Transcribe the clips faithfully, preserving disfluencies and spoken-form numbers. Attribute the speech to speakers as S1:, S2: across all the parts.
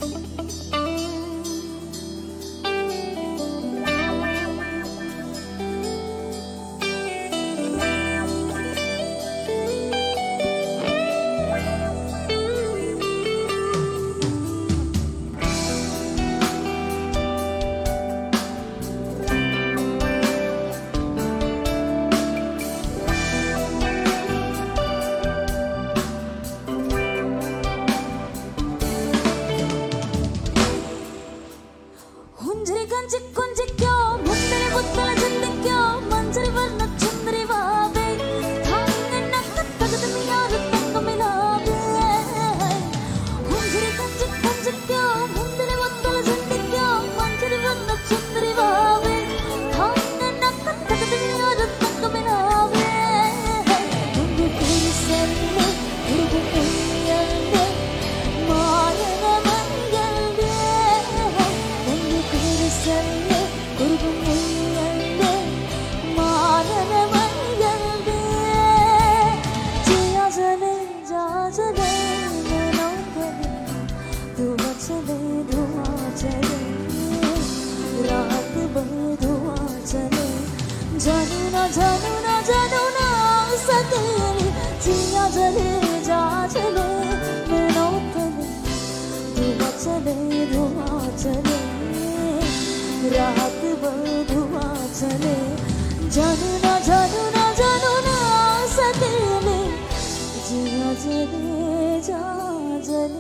S1: जानू ना जानू ना जानू ना सकेली जिया जले जा चले मैं नौकने धुआं चले धुआं चले रात भर धुआं चले जानू ना जानू ना जानू ना सकेली जिया जले जा चले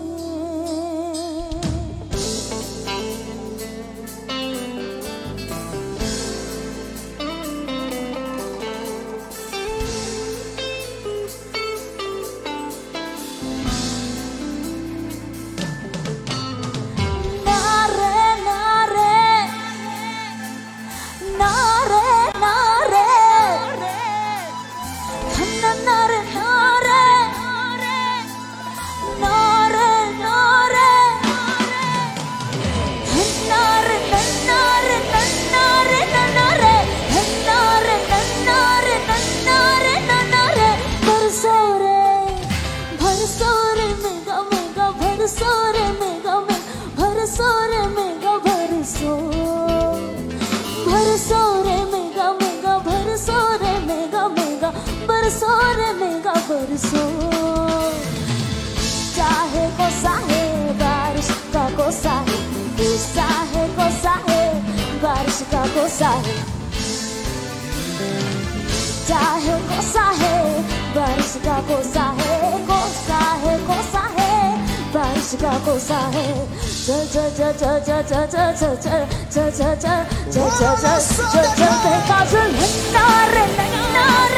S1: बरसों मेगा बरसों चाहे कोसा है बारिश का कोसा है कोसा है कोसा है बारिश का कोसा है चाहे कोसा है बारिश का कोसा है कोसा है कोसा है बारिश का कोसा है च च च च च च च च च च च च च च च च च च